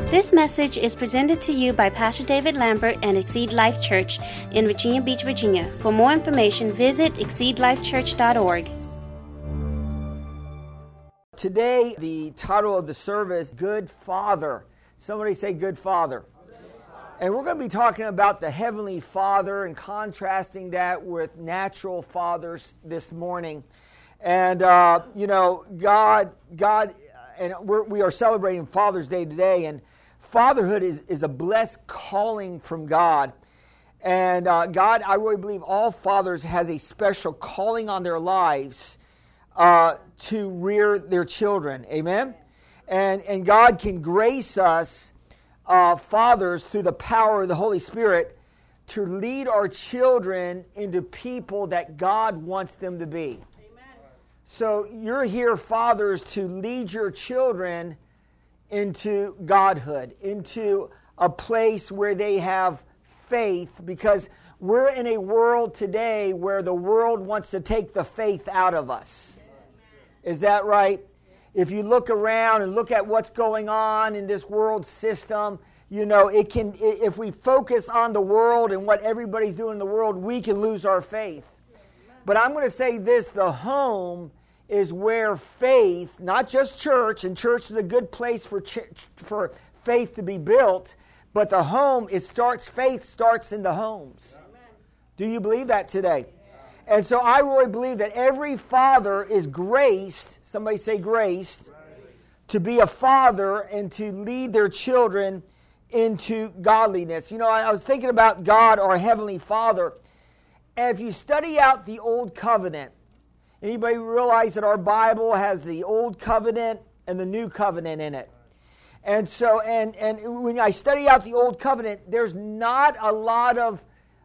This message is presented to you by Pastor David Lambert and Exceed Life Church in Virginia Beach, Virginia. For more information, visit exceedlifechurch.org. Today, the title of the service, Good Father. Somebody say Good Father. And we're going to be talking about the Heavenly Father and contrasting that with natural fathers this morning. And, God, and we are celebrating Father's Day today, and fatherhood is a blessed calling from God. And God, I really believe all fathers has a special calling on their lives to rear their children. Amen? And God can grace us, fathers, through the power of the Holy Spirit to lead our children into people that God wants them to be. So you're here, fathers, to lead your children into godhood, into a place where they have faith, because we're in a world today where the world wants to take the faith out of us. Is that right? If you look around and look at what's going on in this world system, if we focus on the world and what everybody's doing in the world, we can lose our faith. But I'm going to say this, the home is where faith, not just church, and church is a good place for faith to be built, but the home, faith starts in the homes. Amen. Do you believe that today? Yeah. And so I really believe that every father is graced, somebody say graced, to be a father and to lead their children into godliness. I was thinking about God, our Heavenly Father, and if you study out the Old Covenant, anybody realize that our Bible has the Old Covenant and the New Covenant in it? And so, and when I study out the Old Covenant, there's not a lot of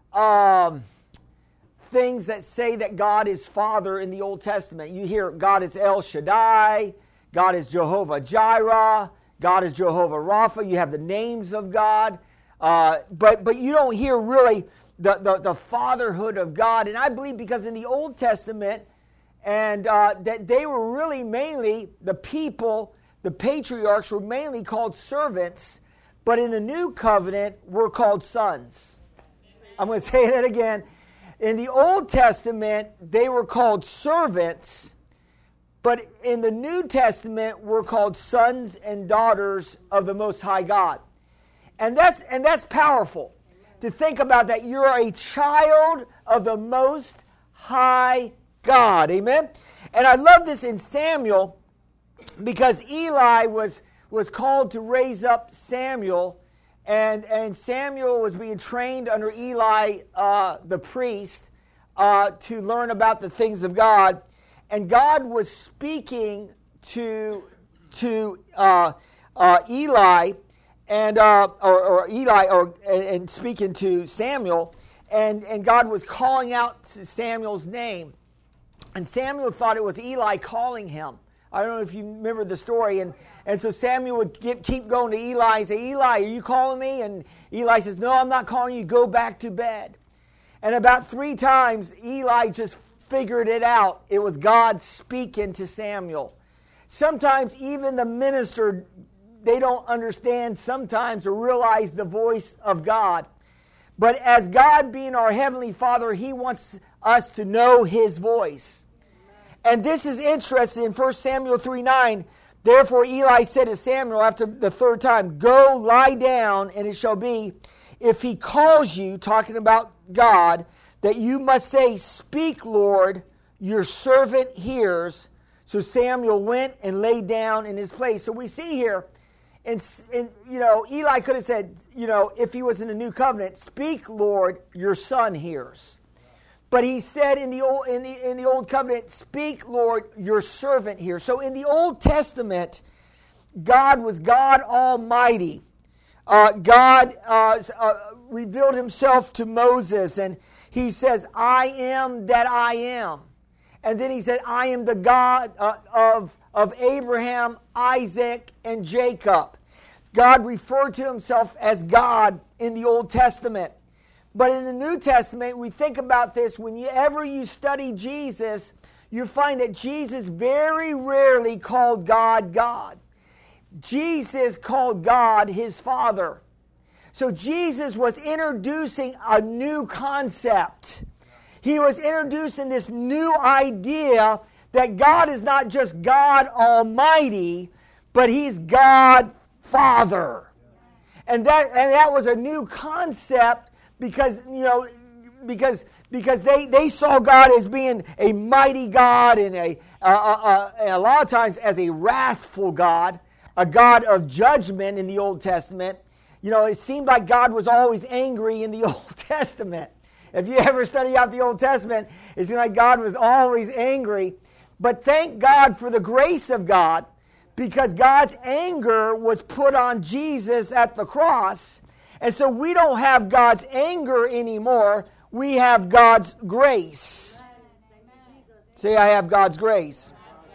things that say that God is Father in the Old Testament. You hear God is El Shaddai, God is Jehovah Jireh, God is Jehovah Rapha. You have the names of God, but you don't hear really the fatherhood of God. And I believe because in the Old Testament, and that they were really mainly, the people, the patriarchs were mainly called servants, but in the New Covenant, we're called sons. I'm going to say that again. In the Old Testament, they were called servants, but in the New Testament, we're called sons and daughters of the Most High God. And that's powerful to think about that you're a child of the Most High God. Amen? And I love this in Samuel because Eli was called to raise up Samuel, and Samuel was being trained under Eli, the priest, to learn about the things of God. And God was speaking to Eli, and speaking to Samuel, and God was calling out Samuel's name. And Samuel thought it was Eli calling him. I don't know if you remember the story. And so Samuel would keep going to Eli and say, Eli, are you calling me? And Eli says, no, I'm not calling you. Go back to bed. And about 3 times, Eli just figured it out. It was God speaking to Samuel. Sometimes even the minister, they don't understand sometimes or realize the voice of God. But as God being our Heavenly Father, He wants us to know His voice. And this is interesting in 1 Samuel 3:9. Therefore Eli said to Samuel after the 3rd time, go lie down, and it shall be, if he calls you, talking about God, that you must say, speak, Lord, your servant hears. So Samuel went and lay down in his place. So we see here, and Eli could have said, if he was in the New Covenant, speak, Lord, your son hears. But he said in the Old Covenant, speak, Lord, your servant hears. So in the Old Testament, God was God Almighty. God revealed Himself to Moses, and He says, I am that I am. And then He said, I am the God of Abraham, Isaac, and Jacob. God referred to Himself as God in the Old Testament. But in the New Testament, we think about this, whenever you study Jesus, you find that Jesus very rarely called God, God. Jesus called God his Father. So Jesus was introducing a new concept. He was introducing this new idea that God is not just God Almighty, but he's God Father. And that was a new concept because, because they saw God as being a mighty God and a lot of times as a wrathful God, a God of judgment in the Old Testament. It seemed like God was always angry in the Old Testament. If you ever study out the Old Testament, it seemed like God was always angry. But thank God for the grace of God, because God's anger was put on Jesus at the cross. And so we don't have God's anger anymore. We have God's grace. Say, I have God's grace.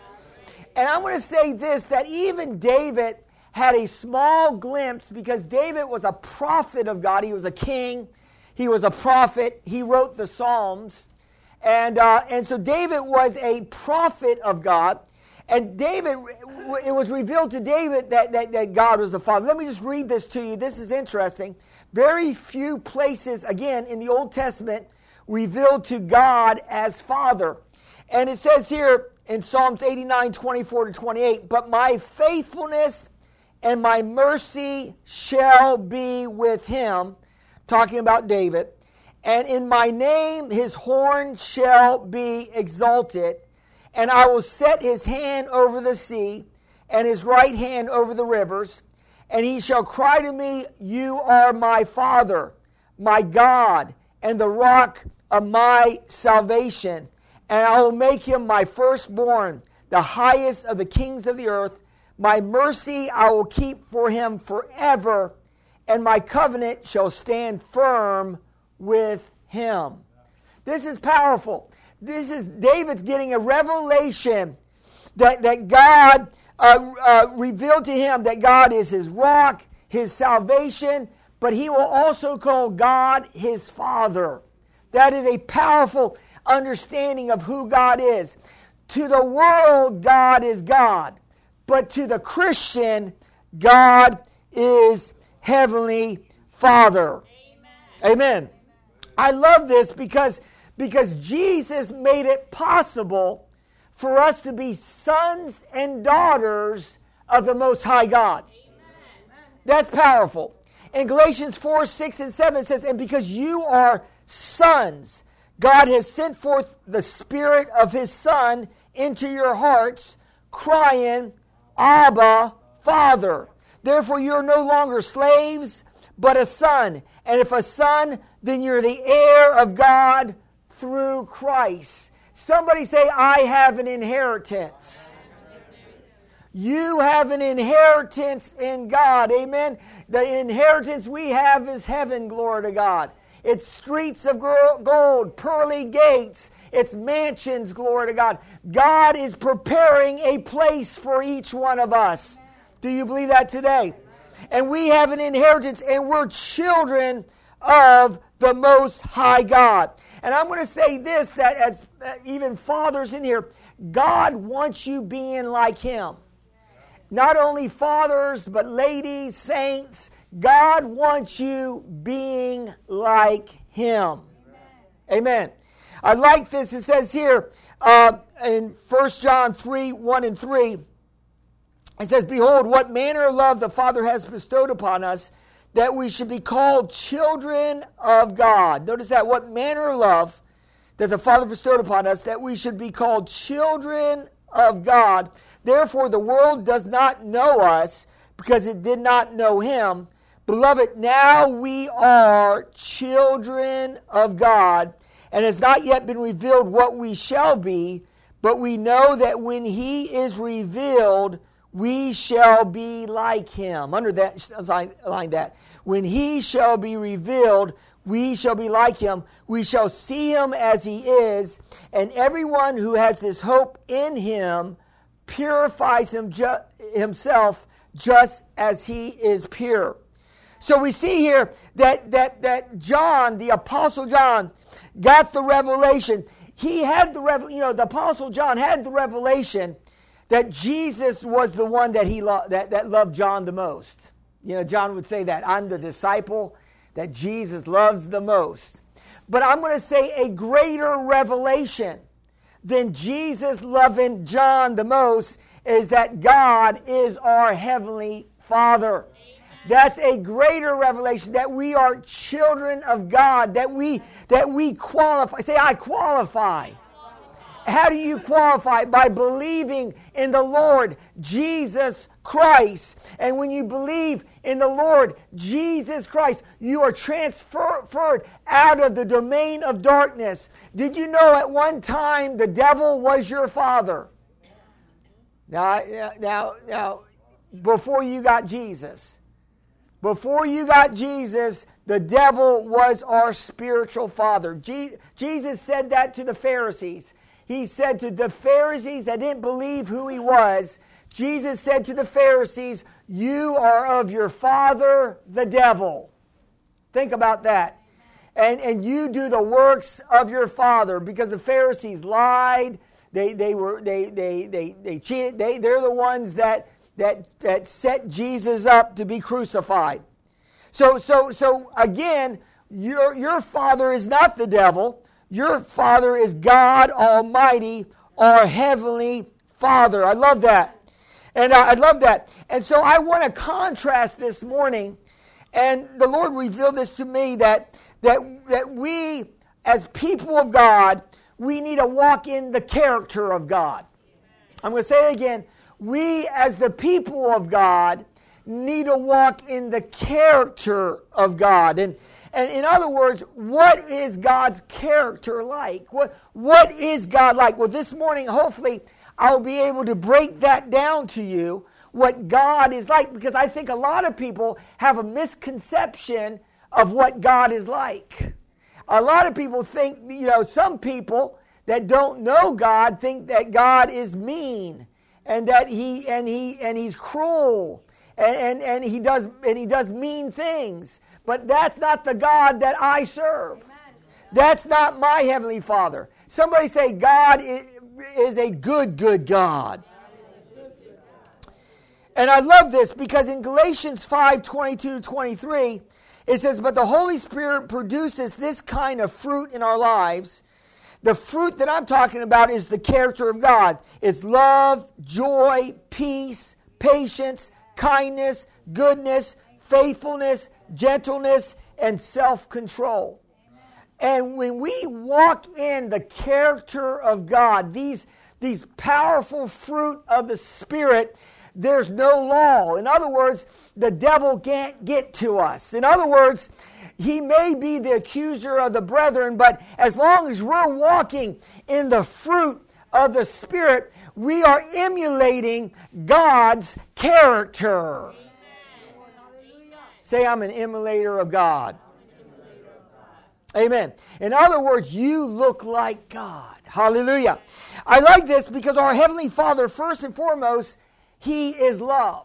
And I want to say this, that even David had a small glimpse, because David was a prophet of God. He was a king. He was a prophet. He wrote the Psalms. And so David was a prophet of God. And David, it was revealed to David that God was the Father. Let me just read this to you. This is interesting. Very few places, again, in the Old Testament, revealed to God as Father. And it says here in Psalms 89, 24 to 28, but my faithfulness and my mercy shall be with him, talking about David. And in my name his horn shall be exalted. And I will set his hand over the sea, and his right hand over the rivers. And he shall cry to me, you are my Father, my God, and the rock of my salvation. And I will make him my firstborn, the highest of the kings of the earth. My mercy I will keep for him forever, and my covenant shall stand firm with him. This is powerful. This is David's getting a revelation that God revealed to him that God is his rock, his salvation, but he will also call God his Father. That is a powerful understanding of who God is. To the world, God is God. But to the Christian, God is Heavenly Father. Amen. Amen. I love this because Jesus made it possible for us to be sons and daughters of the Most High God. Amen. That's powerful. In Galatians 4, 6, and 7 it says, and because you are sons, God has sent forth the Spirit of His Son into your hearts, crying, Abba, Father. Therefore you are no longer slaves, but a son. And if a son, then you're the heir of God through Christ. Somebody say, I have an inheritance. You have an inheritance in God. Amen. The inheritance we have is heaven, glory to God. It's streets of gold, pearly gates. It's mansions, glory to God. God is preparing a place for each one of us. Do you believe that today? And we have an inheritance, and we're children of the Most High God. And I'm going to say this, that as even fathers in here, God wants you being like Him. Not only fathers, but ladies, saints, God wants you being like Him. Amen. I like this. It says here in 1 John 3, 1 and 3, it says, behold, what manner of love the Father has bestowed upon us, that we should be called children of God. Notice that, what manner of love that the Father bestowed upon us, that we should be called children of God. Therefore the world does not know us, because it did not know Him. Beloved, now we are children of God, and it has not yet been revealed what we shall be, but we know that when He is revealed, we shall be like Him. Under that, line that. When He shall be revealed, we shall be like Him. We shall see Him as He is, and everyone who has this hope in Him purifies himself just as He is pure. So we see here that John, the Apostle John, got the revelation. He had the Apostle John had the revelation that Jesus was the one that that loved John the most. You know, John would say that, I'm the disciple that Jesus loves the most. But I'm going to say a greater revelation than Jesus loving John the most is that God is our Heavenly Father. That's a greater revelation, that we are children of God, that we qualify. Say, I qualify. How do you qualify? By believing in the Lord Jesus Christ. And when you believe in the Lord Jesus Christ, you are transferred out of the domain of darkness. Did you know at one time the devil was your father? Now, before you got Jesus. Before you got Jesus, the devil was our spiritual father. Jesus said that to the Pharisees. He said to the Pharisees that didn't believe who he was, Jesus said to the Pharisees, you are of your father, the devil. Think about that. And you do the works of your father, because the Pharisees lied. They cheated. They're the ones that set Jesus up to be crucified. So again, your father is not the devil. Your Father is God Almighty, our Heavenly Father. I love that. And I love that. And so I want to contrast this morning, and the Lord revealed this to me, that we, as people of God, we need to walk in the character of God. I'm going to say it again. We, as the people of God, need to walk in the character of God. And in other words, what is God's character like? What is God like? Well, this morning, hopefully, I'll be able to break that down to you, what God is like, because I think a lot of people have a misconception of what God is like. A lot of people think, some people that don't know God think that God is mean, and that he's cruel, and he does mean things. But that's not the God that I serve. Amen. That's not my Heavenly Father. Somebody say, God is a good God. And I love this, because in Galatians 5:22-23, it says, but the Holy Spirit produces this kind of fruit in our lives. The fruit that I'm talking about is the character of God. It's love, joy, peace, patience, kindness, goodness, faithfulness, gentleness, and self-control. And when we walk in the character of God, these powerful fruit of the Spirit, there's no law. In other words, the devil can't get to us. In other words, he may be the accuser of the brethren, but as long as we're walking in the fruit of the Spirit, we are emulating God's character. Say, I'm an emulator of God. Amen. In other words, you look like God. Hallelujah. I like this because our Heavenly Father, first and foremost, He is love.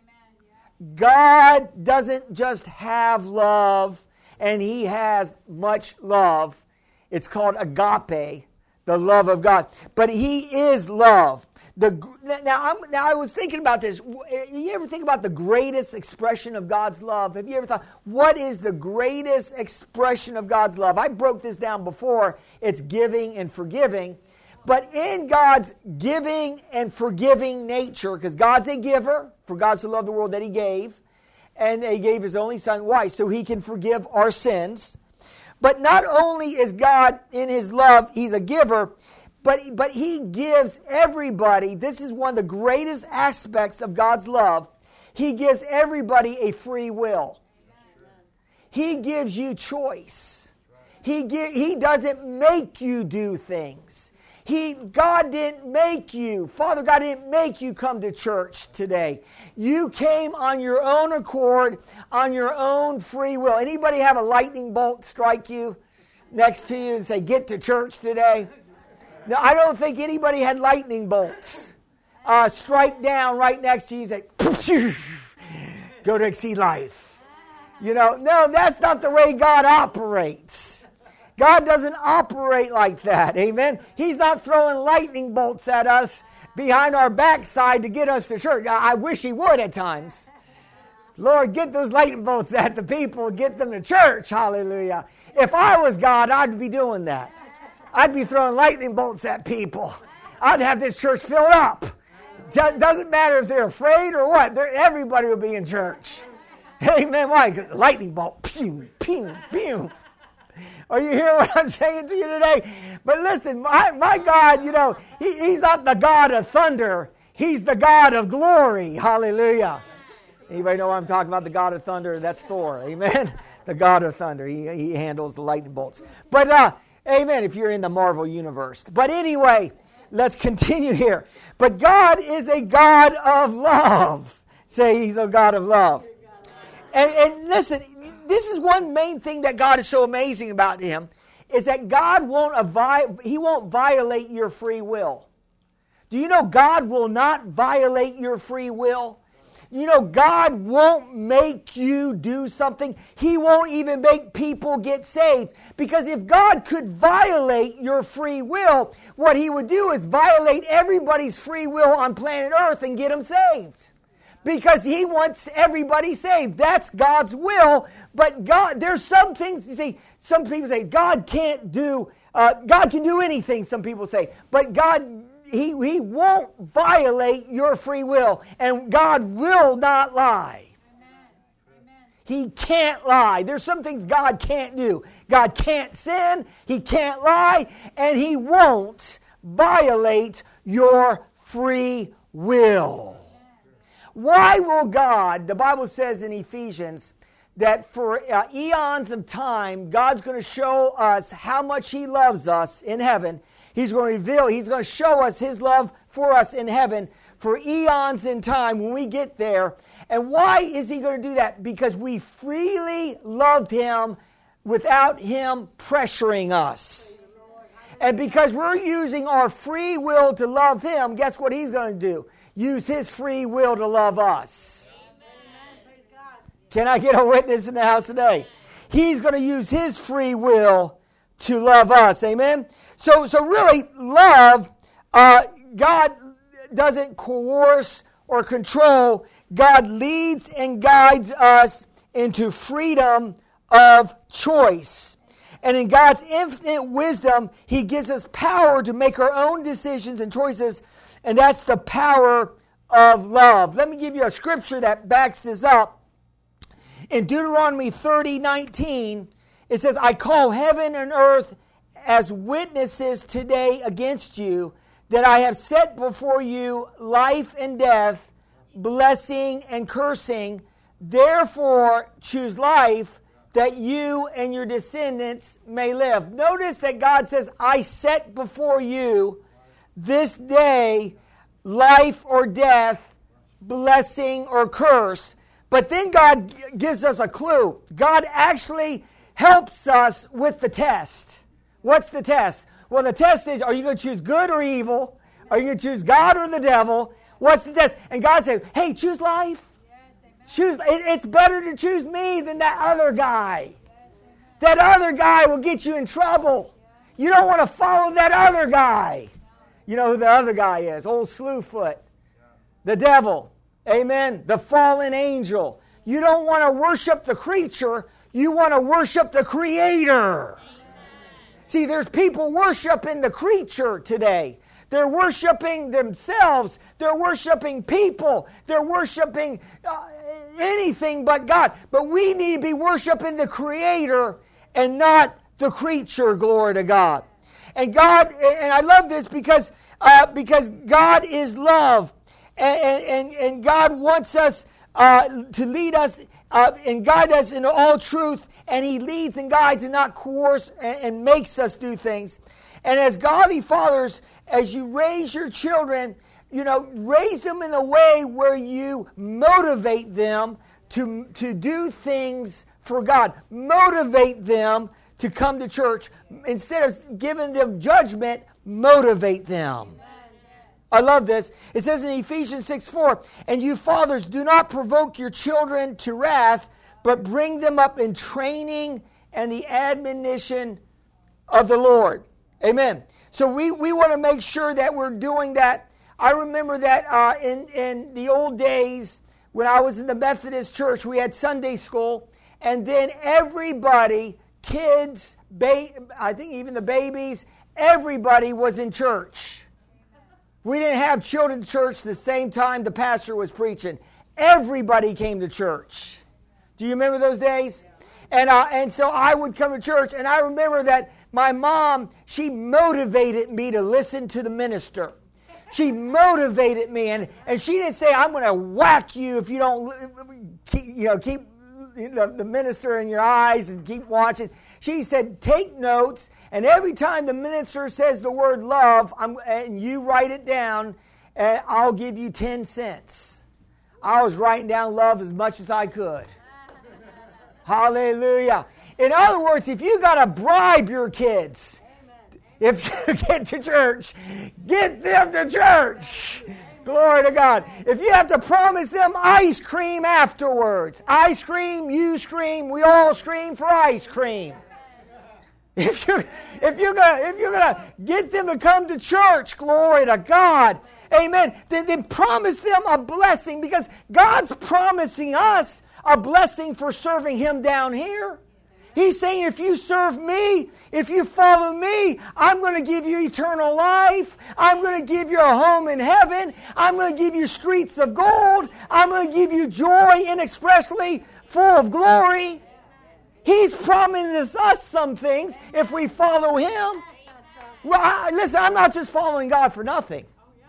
God doesn't just have love, and He has much love. It's called agape, the love of God. But He is love. Now I was thinking about this. You ever think about the greatest expression of God's love? Have you ever thought, what is the greatest expression of God's love? I broke this down before. It's giving and forgiving. But in God's giving and forgiving nature, because God's a giver, for God so loved the world that He gave, and He gave His only Son. Why? So He can forgive our sins. But not only is God in His love, He's a giver, but He gives everybody, this is one of the greatest aspects of God's love, He gives everybody a free will. He gives you choice. He doesn't make you do things. God didn't make you. Father God didn't make you come to church today. You came on your own accord, on your own free will. Anybody have a lightning bolt strike you next to you and say, get to church today? No, I don't think anybody had lightning bolts strike down right next to you and say, go to Exceed Life. No, that's not the way God operates. God doesn't operate like that. Amen. He's not throwing lightning bolts at us behind our backside to get us to church. I wish he would at times. Lord, get those lightning bolts at the people, get them to church. Hallelujah. If I was God, I'd be doing that. I'd be throwing lightning bolts at people. I'd have this church filled up. Doesn't matter if they're afraid or what. Everybody will be in church. Amen. Why? Lightning bolt. Pew, pew, pew. Are you hearing what I'm saying to you today? But listen, my God, you know, he's not the God of thunder. He's the God of glory. Hallelujah. Anybody know what I'm talking about? The God of thunder? That's Thor. Amen. The God of thunder. He handles the lightning bolts. But, amen, if you're in the Marvel universe. But anyway, let's continue here. But God is a God of love. Say he's a God of love. And listen, this is one main thing that God is so amazing about him, is that God he won't violate your free will. Do you know God will not violate your free will? You know, God won't make you do something. He won't even make people get saved. Because if God could violate your free will, what he would do is violate everybody's free will on planet Earth and get them saved. Because he wants everybody saved. That's God's will. But God, there's some things, you see, some people say, God can do anything, some people say. But God, He won't violate your free will. And God will not lie. Amen. He can't lie. There's some things God can't do. God can't sin. He can't lie. And he won't violate your free will. Why will God, the Bible says in Ephesians, that for eons of time, God's going to show us how much he loves us in heaven. He's going to show us his love for us in heaven for eons in time when we get there. And why is he going to do that? Because we freely loved him without him pressuring us. And because we're using our free will to love him, guess what he's going to do? Use his free will to love us. Can I get a witness in the house today? He's going to use his free will to love us. Amen? So really, love, God doesn't coerce or control. God leads and guides us into freedom of choice. And in God's infinite wisdom, he gives us power to make our own decisions and choices. And that's the power of love. Let me give you a scripture that backs this up. In Deuteronomy 30:19, it says, I call heaven and earth as witnesses today against you, that I have set before you life and death, blessing and cursing. Therefore, choose life, that you and your descendants may live. Notice that God says, I set before you this day life or death, blessing or curse. But then God gives us a clue. God actually helps us with the test. What's the test? Well, the test is, are you going to choose good or evil? Are you going to choose God or the devil? What's the test? And God says, hey, choose life. Choose. It's better to choose me than that other guy. That other guy will get you in trouble. You don't want to follow that other guy. You know who the other guy is? Old Slewfoot. The devil. Amen. The fallen angel. You don't want to worship the creature. You want to worship the Creator. See, there's people worshiping the creature today. They're worshiping themselves. They're worshiping people. They're worshiping anything but God. But we need to be worshiping the Creator and not the creature, glory to God. And God, and I love this because God is love. And God wants us to lead us and guide us into all truth. And he leads and guides and not coerce and makes us do things. And as godly fathers, as you raise your children, raise them in a way where you motivate them to do things for God. Motivate them to come to church. Instead of giving them judgment, motivate them. I love this. It says in Ephesians 6:4, and you fathers, do not provoke your children to wrath, but bring them up in training and the admonition of the Lord. Amen. So we want to make sure that we're doing that. I remember that in the old days when I was in the Methodist church, we had Sunday school, and then everybody, kids, I think even the babies, everybody was in church. We didn't have children's church the same time the pastor was preaching. Everybody came to church. Do you remember those days? And so I would come to church, and I remember that my mom, she motivated me to listen to the minister. She motivated me, and she didn't say, I'm going to whack you if you don't keep the minister in your eyes and keep watching. She said, take notes, and every time the minister says the word love, and you write it down, and I'll give you 10 cents. I was writing down love as much as I could. Hallelujah. In other words, if you got to bribe your kids, if you get to church, get them to church. Glory to God. If you have to promise them ice cream afterwards, ice cream, you scream, we all scream for ice cream. If you're gonna get them to come to church, glory to God, amen, then promise them a blessing, because God's promising us a blessing for serving Him down here. He's saying, if you serve me, if you follow me, I'm going to give you eternal life. I'm going to give you a home in heaven. I'm going to give you streets of gold. I'm going to give you joy inexpressibly full of glory. He's promised us some things if we follow Him. Well, listen, I'm not just following God for nothing.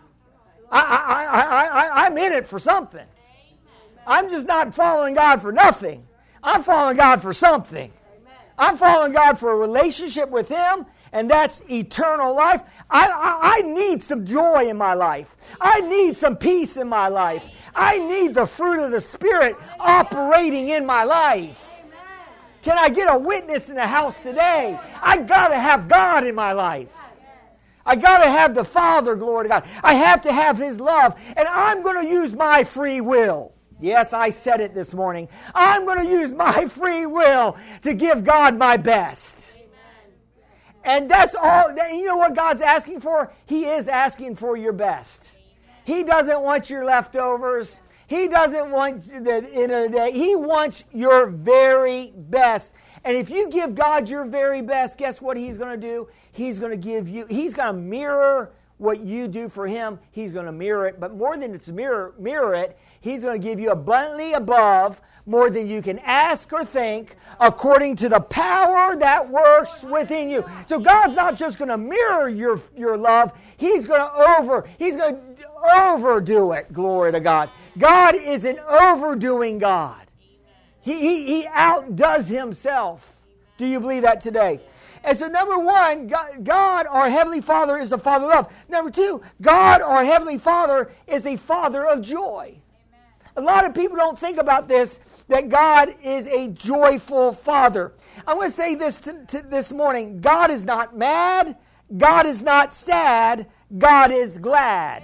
I'm in it for something. I'm just not following God for nothing. I'm following God for something. I'm following God for a relationship with Him, and that's eternal life. I need some joy in my life. I need some peace in my life. I need the fruit of the Spirit operating in my life. Can I get a witness in the house today? I got to have God in my life. I got to have the Father, glory to God. I have to have His love, and I'm going to use my free will. Yes, I said it this morning. I'm going to use my free will to give God my best. Amen. And that's all. You know what God's asking for? He is asking for your best. He doesn't want your leftovers. He doesn't want the end of the day. He wants your very best. And if you give God your very best, guess what He's going to do? He's going to give you, He's going to mirror what you do for Him. He's going to mirror it. But more than it's mirror it, He's going to give you abundantly above, more than you can ask or think, according to the power that works within you. So God's not just going to mirror your love. He's going to overdo it. Glory to God. God is an overdoing God. He outdoes Himself. Do you believe that today? And so number one, God, our Heavenly Father, is a Father of love. Number two, God, our Heavenly Father, is a Father of joy. A lot of people don't think about this, that God is a joyful Father. I'm going to say this this morning. God is not mad. God is not sad. God is glad.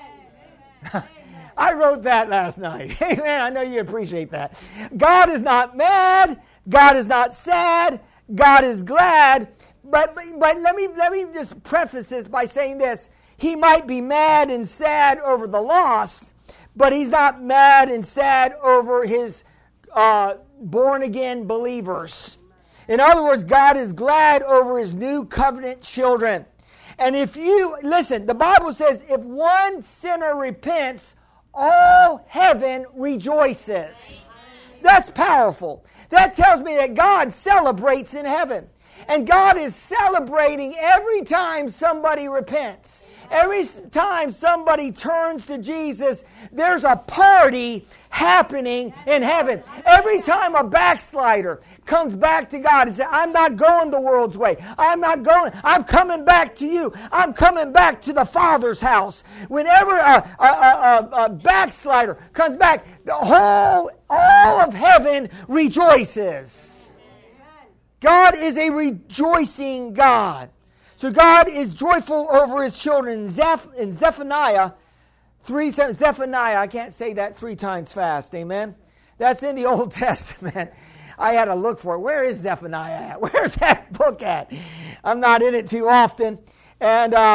I wrote that last night. Amen. I know you appreciate that. God is not mad. God is not sad. God is glad. But let me just preface this by saying this. He might be mad and sad over the loss, but He's not mad and sad over His born-again believers. In other words, God is glad over His new covenant children. And if you, listen, the Bible says, if one sinner repents, all heaven rejoices. That's powerful. That tells me that God celebrates in heaven. And God is celebrating every time somebody repents. Every time somebody turns to Jesus, there's a party happening in heaven. Every time a backslider comes back to God and says, I'm not going the world's way. I'm coming back to you. I'm coming back to the Father's house. Whenever a backslider comes back, all of heaven rejoices. God is a rejoicing God. So God is joyful over His children. In Zephaniah 3:7, Zephaniah, I can't say that 3 times fast, amen? That's in the Old Testament. I had to look for it. Where is Zephaniah at? Where's that book at? I'm not in it too often. And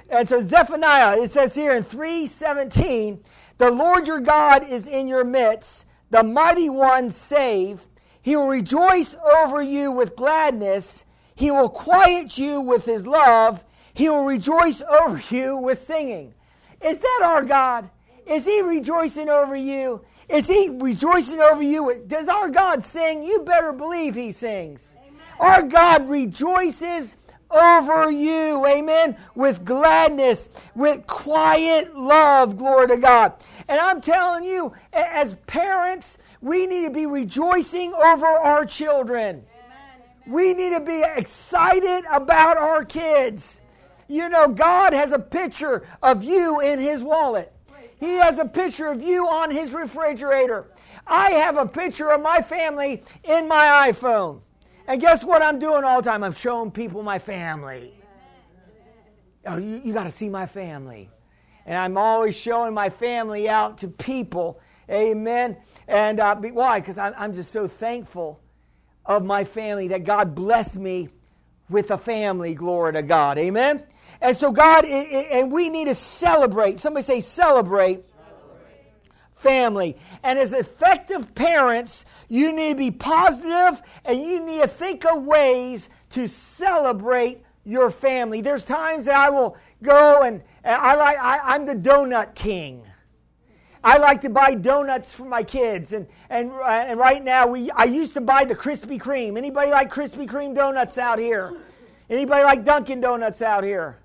And so Zephaniah, it says here in 3:17, the Lord your God is in your midst, the mighty one save. He will rejoice over you with gladness. He will quiet you with his love. He will rejoice over you with singing. Is that our God? Is he rejoicing over you? Is he rejoicing over you? Does our God sing? You better believe he sings. Amen. Our God rejoices over you, amen, with gladness, with quiet love, glory to God. And I'm telling you, as parents, we need to be rejoicing over our children. Amen. We need to be excited about our kids. You know, God has a picture of you in his wallet. He has a picture of you on his refrigerator. I have a picture of my family in my iPhone. And guess what I'm doing all the time? I'm showing people my family. Oh, you got to see my family. And I'm always showing my family out to people. Amen. And why? Because I'm just so thankful of my family that God blessed me with a family. Glory to God. Amen. And so God, and we need to celebrate. Somebody say celebrate. Family. And as effective parents, you need to be positive and you need to think of ways to celebrate your family. There's times that I will go and I'm the donut king. I like to buy donuts for my kids, and right now I used to buy the Krispy Kreme. Anybody like Krispy Kreme donuts out here? Anybody like Dunkin' Donuts out here?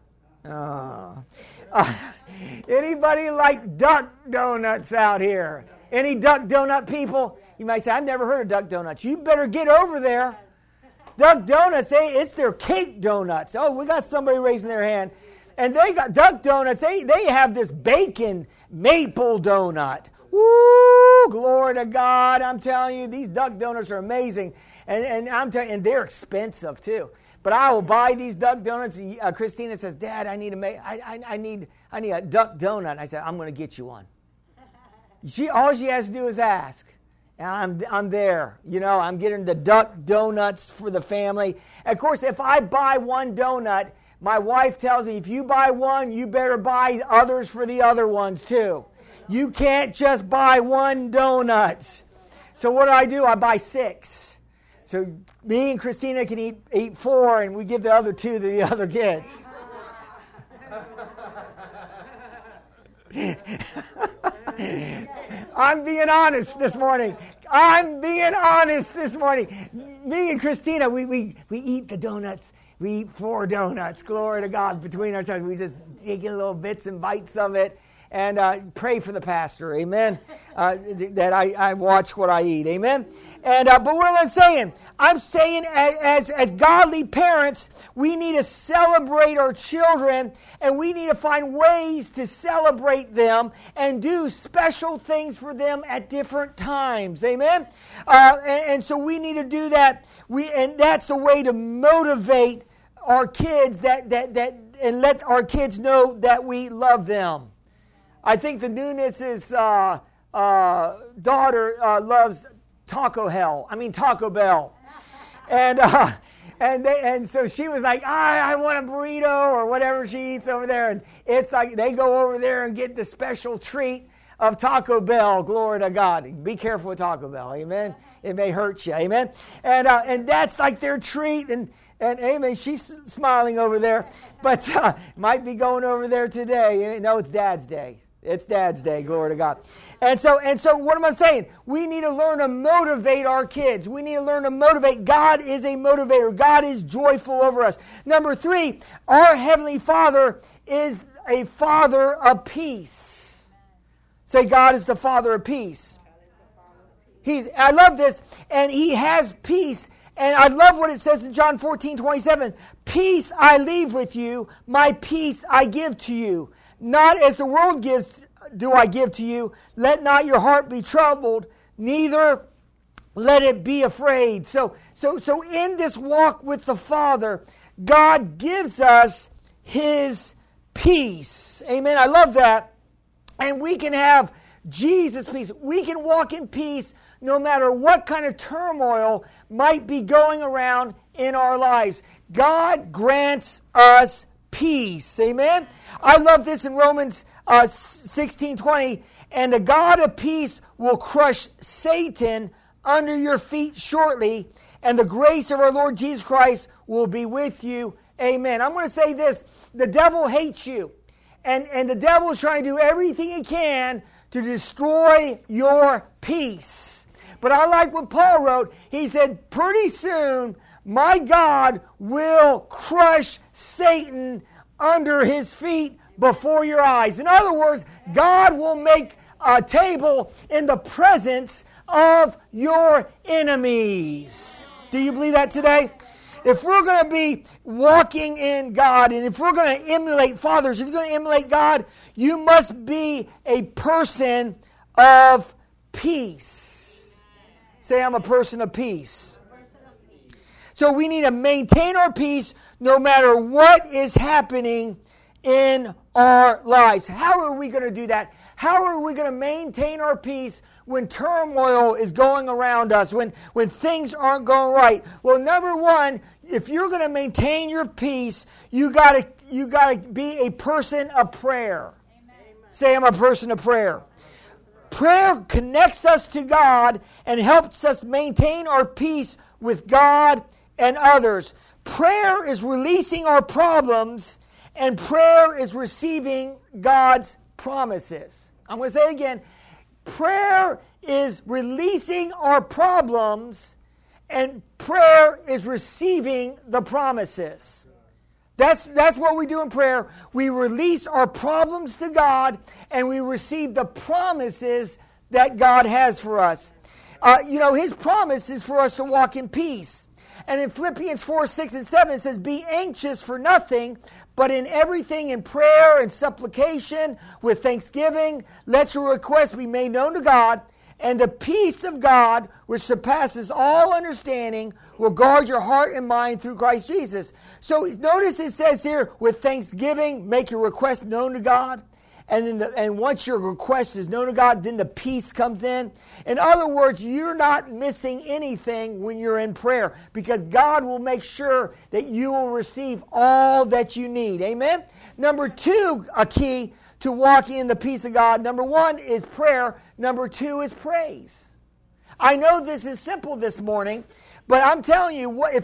Anybody like Duck Donuts out here? Any Duck Donut people? You might say, I've never heard of Duck Donuts. You better get over there. Duck Donuts, it's their cake donuts. Oh, we got somebody raising their hand. And they got Duck Donuts, they have this bacon maple donut. Woo, glory to God. I'm telling you, these Duck Donuts are amazing. And I'm telling you, and they're expensive too. But I will buy these Duck Donuts. Christina says, Dad, I need a Duck Donut. I said, I'm going to get you one. All she has to do is ask. And I'm there. You know, I'm getting the Duck Donuts for the family. And of course, if I buy one donut, my wife tells me, if you buy one, you better buy others for the other ones too. You can't just buy one donut. So what do? I buy 6. So me and Christina can eat 4, and we give the other 2 to the other kids. I'm being honest this morning. Me and Christina, we eat the donuts. We eat 4 donuts. Glory to God. Between ourselves, we just take in little bits and bites of it. And pray for the pastor, amen, that I watch what I eat, amen. And but what am I saying? I'm saying as godly parents, we need to celebrate our children, and we need to find ways to celebrate them and do special things for them at different times, amen. And so we need to do that. And that's a way to motivate our kids and let our kids know that we love them. I think the Nunes' daughter loves Taco Bell. And so she was like, I want a burrito or whatever she eats over there. And it's like they go over there and get the special treat of Taco Bell. Glory to God. Be careful with Taco Bell. Amen. It may hurt you. Amen. And that's like their treat. And amen. She's smiling over there. But might be going over there today. No, it's Dad's Day. It's Dad's Day, glory to God. And so what am I saying? We need to learn to motivate our kids. We need to learn to motivate. God is a motivator. God is joyful over us. Number 3, our Heavenly Father is a Father of peace. Say, God is the Father of peace. I love this, and He has peace. And I love what it says in John 14:27. Peace I leave with you, my peace I give to you. Not as the world gives do I give to you. Let not your heart be troubled, neither let it be afraid. So in this walk with the Father, God gives us His peace. Amen. I love that. And we can have Jesus' peace. We can walk in peace no matter what kind of turmoil might be going around in our lives. God grants us peace. Amen? I love this in Romans 16:20. And the God of peace will crush Satan under your feet shortly, and the grace of our Lord Jesus Christ will be with you. Amen. I'm going to say this. The devil hates you. And the devil is trying to do everything he can to destroy your peace. But I like what Paul wrote. He said, pretty soon, my God will crush Satan under his feet before your eyes. In other words, God will make a table in the presence of your enemies. Do you believe that today? If we're going to be walking in God, and if we're going to emulate fathers, if you're going to emulate God, you must be a person of peace. Say, I'm a person of peace. So we need to maintain our peace no matter what is happening in our lives. How are we going to do that? How are we going to maintain our peace when turmoil is going around us, when things aren't going right? Well, number one, if you're going to maintain your peace, you got to be a person of prayer. Amen. Say, I'm a person of prayer. Prayer connects us to God and helps us maintain our peace with God and others. Prayer is releasing our problems, and prayer is receiving God's promises. I'm going to say it again. Prayer is releasing our problems, and prayer is receiving the promises. That's what we do in prayer. We release our problems to God, and we receive the promises that God has for us. His promise is for us to walk in peace. And in Philippians 4, 6, and 7, it says, be anxious for nothing, but in everything in prayer and supplication with thanksgiving, let your requests be made known to God, and the peace of God, which surpasses all understanding, will guard your heart and mind through Christ Jesus. So notice it says here, with thanksgiving, make your request known to God. And once your request is known to God, then the peace comes in. In other words, you're not missing anything when you're in prayer, because God will make sure that you will receive all that you need. Amen? Number two, a key to walking in the peace of God. Number one is prayer. Number two is praise. I know this is simple this morning, but I'm telling you, what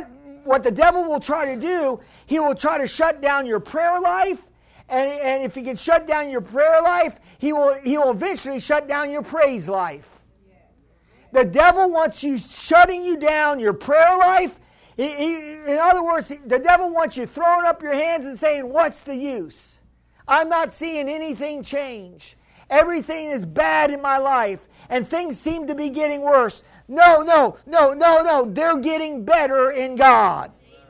the devil will try to do, he will try to shut down your prayer life. And if he can shut down your prayer life, he will eventually shut down your praise life. The devil wants you shutting you down your prayer life. In other words, the devil wants you throwing up your hands and saying, what's the use? I'm not seeing anything change. Everything is bad in my life, and things seem to be getting worse. No. They're getting better in God.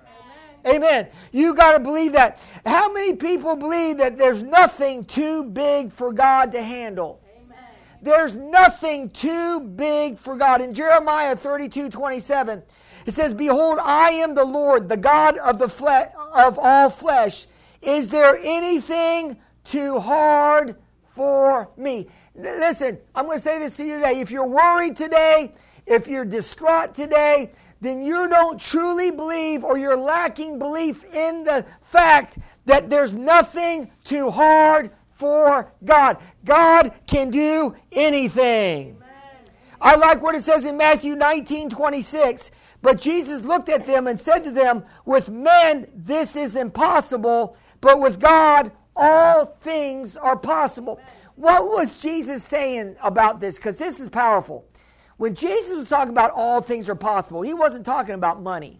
Amen. You got to believe that. How many people believe that there's nothing too big for God to handle? Amen. There's nothing too big for God. In Jeremiah 32:27, it says, behold, I am the Lord, the God of all flesh. Is there anything too hard for me? Listen, I'm going to say this to you today. If you're worried today, if you're distraught today, then you don't truly believe, or you're lacking belief in the fact that there's nothing too hard for God. God can do anything. Amen. I like what it says in Matthew 19:26. But Jesus looked at them and said to them, with men this is impossible, but with God all things are possible. What was Jesus saying about this? Because this is powerful. When Jesus was talking about all things are possible, he wasn't talking about money.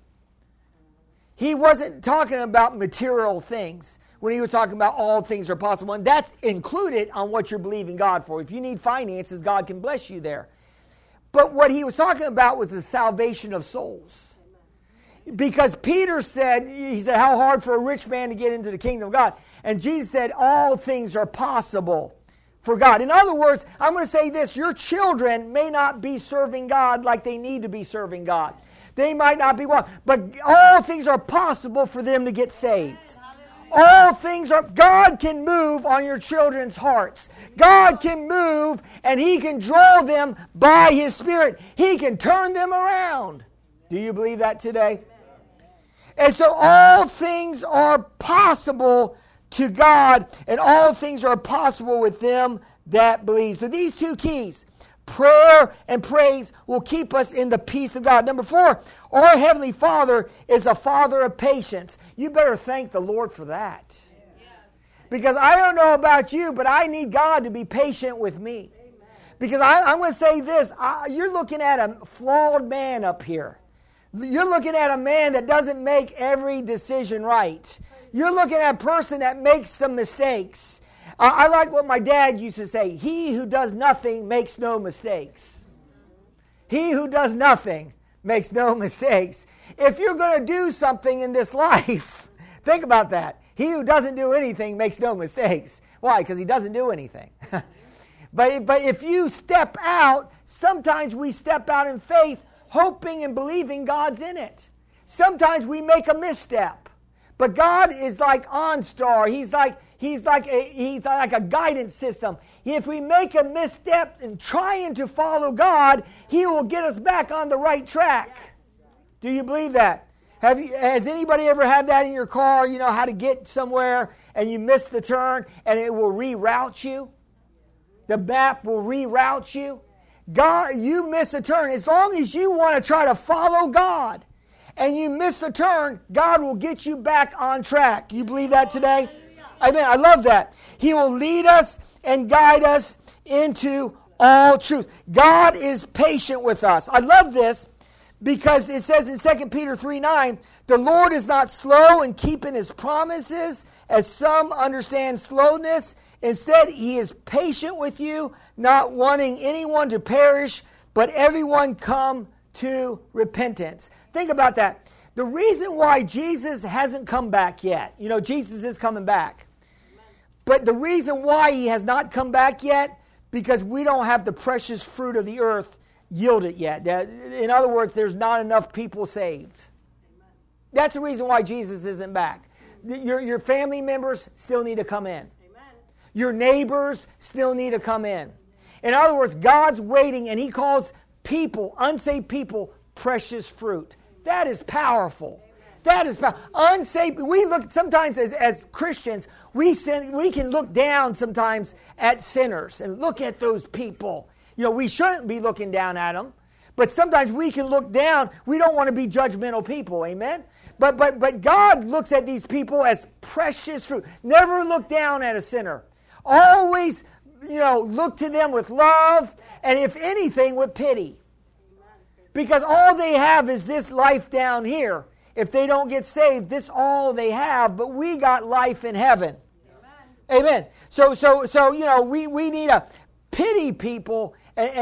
He wasn't talking about material things when he was talking about all things are possible. And that's included on what you're believing God for. If you need finances, God can bless you there. But what he was talking about was the salvation of souls. Because Peter said, how hard for a rich man to get into the kingdom of God. And Jesus said, all things are possible for God. In other words, I'm going to say this, your children may not be serving God like they need to be serving God. They might not be well, but all things are possible for them to get saved. All things are, God can move on your children's hearts. God can move and he can draw them by his Spirit. He can turn them around. Do you believe that today? And so all things are possible to God, and all things are possible with them that believe. So these two keys, prayer and praise, will keep us in the peace of God. Number 4, our Heavenly Father is a Father of patience. You better thank the Lord for that. Because I don't know about you, but I need God to be patient with me. Because I'm going to say this, you're looking at a flawed man up here. You're looking at a man that doesn't make every decision right. You're looking at a person that makes some mistakes. I like what my dad used to say, he who does nothing makes no mistakes. He who does nothing makes no mistakes. If you're going to do something in this life, think about that. He who doesn't do anything makes no mistakes. Why? Because he doesn't do anything. But if you step out, sometimes we step out in faith, hoping and believing God's in it. Sometimes we make a misstep. But God is like OnStar. He's like a guidance system. If we make a misstep in trying to follow God, He will get us back on the right track. Do you believe that? Has anybody ever had that in your car? You know how to get somewhere and you miss the turn and it will reroute you? The map will reroute you. God, you miss a turn. As long as you want to try to follow God and you miss a turn, God will get you back on track. You believe that today? Amen. I love that. He will lead us and guide us into all truth. God is patient with us. I love this because it says in 2 Peter 3:9, the Lord is not slow in keeping His promises, as some understand slowness. Instead, He is patient with you, not wanting anyone to perish, but everyone come to repentance. Think about that. The reason why Jesus hasn't come back yet, you know, Jesus is coming back. But the reason why He has not come back yet, because we don't have the precious fruit of the earth yielded yet. In other words, there's not enough people saved. That's the reason why Jesus isn't back. Your family members still need to come in. Your neighbors still need to come in. In other words, God's waiting, and He calls people, unsaved people, precious fruit. That is powerful. That is powerful. Unsaved. We look sometimes as Christians, we can look down sometimes at sinners and look at those people. You know, we shouldn't be looking down at them, but sometimes we can look down. We don't want to be judgmental people. Amen. But God looks at these people as precious fruit. Never look down at a sinner. Always, you know, look to them with love and, if anything, with pity. Because all they have is this life down here. If they don't get saved, this all they have. But we got life in heaven. Amen. So you know, we need to pity people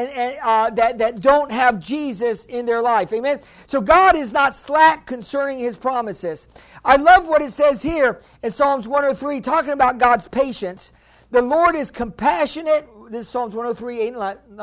that don't have Jesus in their life. Amen. So God is not slack concerning His promises. I love what it says here in Psalms 103, talking about God's patience. The Lord is compassionate. This is Psalms 103,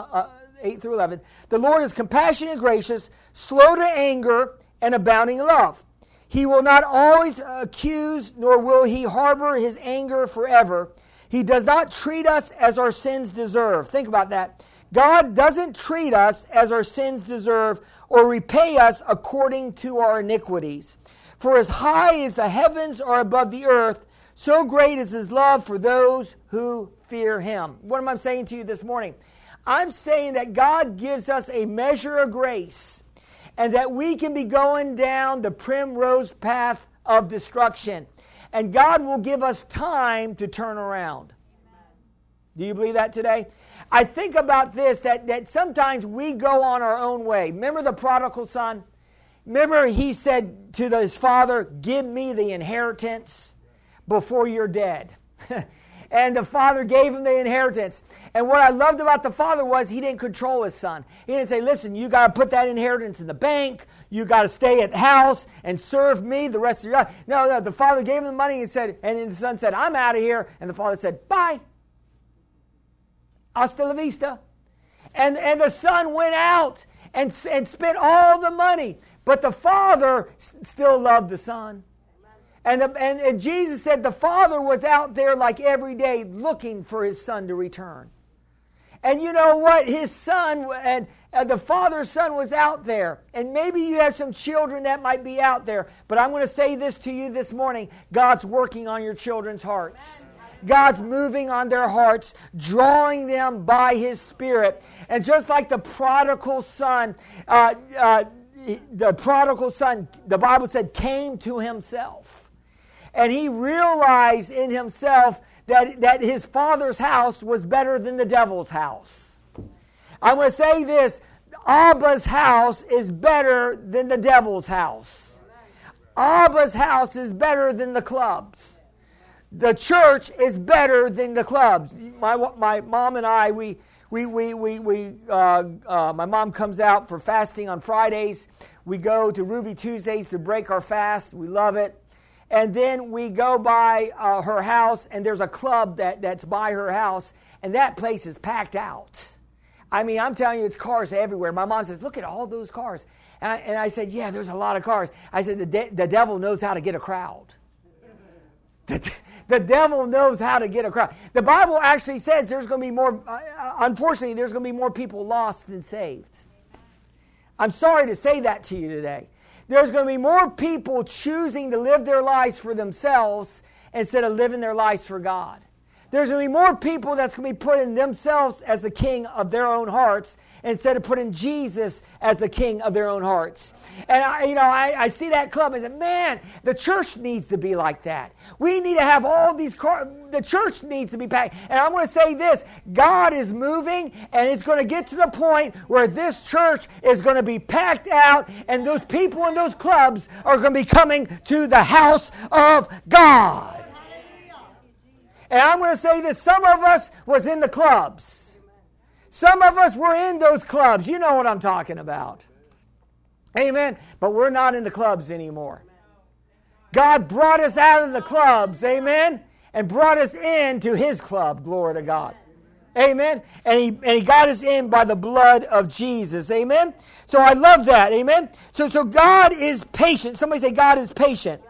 8 through 11. The Lord is compassionate and gracious, slow to anger, and abounding in love. He will not always accuse, nor will He harbor His anger forever. He does not treat us as our sins deserve. Think about that. God doesn't treat us as our sins deserve or repay us according to our iniquities. For as high as the heavens are above the earth, so great is His love for those who fear Him. What am I saying to you this morning? I'm saying that God gives us a measure of grace, and that we can be going down the primrose path of destruction. And God will give us time to turn around. Do you believe that today? I think about this, that sometimes we go on our own way. Remember the prodigal son? Remember he said to his father, give me the inheritance before you're dead. And the father gave him the inheritance. And what I loved about the father was he didn't control his son. He didn't say, listen, you got to put that inheritance in the bank. You got to stay at the house and serve me the rest of your life. No, the father gave him the money and the son said, I'm out of here. And the father said, bye. Hasta la vista. And the son went out and spent all the money. But the father still loved the son. And Jesus said the father was out there like every day looking for his son to return. And you know what? His son and the father's son was out there. And maybe you have some children that might be out there. But I'm going to say this to you this morning. God's working on your children's hearts. God's moving on their hearts, drawing them by His Spirit. And just like the prodigal son, the Bible said, came to himself. And he realized in himself that his father's house was better than the devil's house. I'm going to say this, Abba's house is better than the devil's house. Abba's house is better than the clubs. The church is better than the clubs. My mom and I, my mom comes out for fasting on Fridays. We go to Ruby Tuesdays to break our fast. We love it. And then we go by her house, and there's a club that's by her house, and that place is packed out. I mean, I'm telling you, it's cars everywhere. My mom says, look at all those cars. And I said, yeah, there's a lot of cars. I said, the devil knows how to get a crowd. The devil knows how to get a crowd. The Bible actually says there's going to be more, unfortunately, there's going to be more people lost than saved. I'm sorry to say that to you today. There's going to be more people choosing to live their lives for themselves instead of living their lives for God. There's going to be more people that's going to be putting themselves as the king of their own hearts instead of putting Jesus as the king of their own hearts. And I see that club and I said, man, the church needs to be like that. We need to have all these cars. The church needs to be packed. And I'm going to say this, God is moving, and it's going to get to the point where this church is going to be packed out, and those people in those clubs are going to be coming to the house of God. And I'm going to say this, some of us was in the clubs. Some of us were in those clubs. You know what I'm talking about. Amen. But we're not in the clubs anymore. God brought us out of the clubs. Amen. And brought us into His club. Glory to God. Amen. And he got us in by the blood of Jesus. Amen. So I love that. Amen. So God is patient. Somebody say God is patient.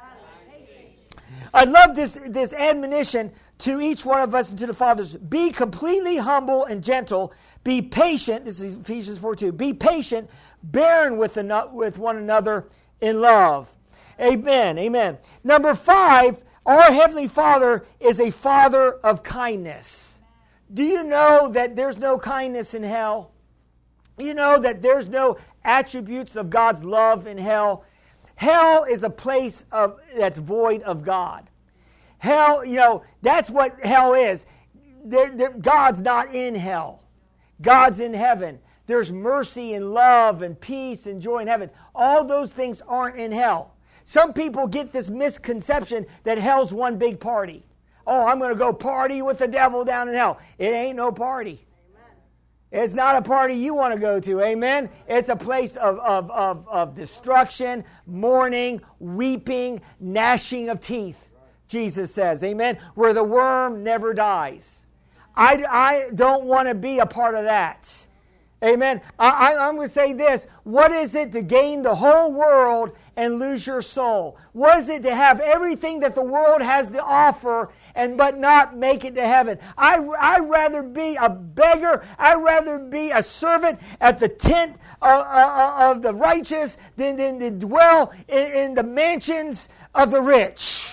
I love this admonition to each one of us and to the fathers. Be completely humble and gentle. Be patient. This is Ephesians 4:2. Be patient, bearing with one another in love. Amen. Amen. Number 5, our Heavenly Father is a Father of kindness. Do you know that there's no kindness in hell? You know that there's no attributes of God's love in hell? Hell is a place that's void of God. Hell, that's what hell is. God's not in hell. God's in heaven. There's mercy and love and peace and joy in heaven. All those things aren't in hell. Some people get this misconception that hell's one big party. Oh, I'm going to go party with the devil down in hell. It ain't no party. It's not a party you want to go to, amen? It's a place of destruction, mourning, weeping, gnashing of teeth, Jesus says, amen? Where the worm never dies. I don't want to be a part of that, amen? I'm going to say this. What is it to gain the whole world and lose your soul? What is it to have everything that the world has to offer but not make it to heaven? I'd rather be a beggar. I'd rather be a servant at the tent of the righteous than to dwell in the mansions of the rich.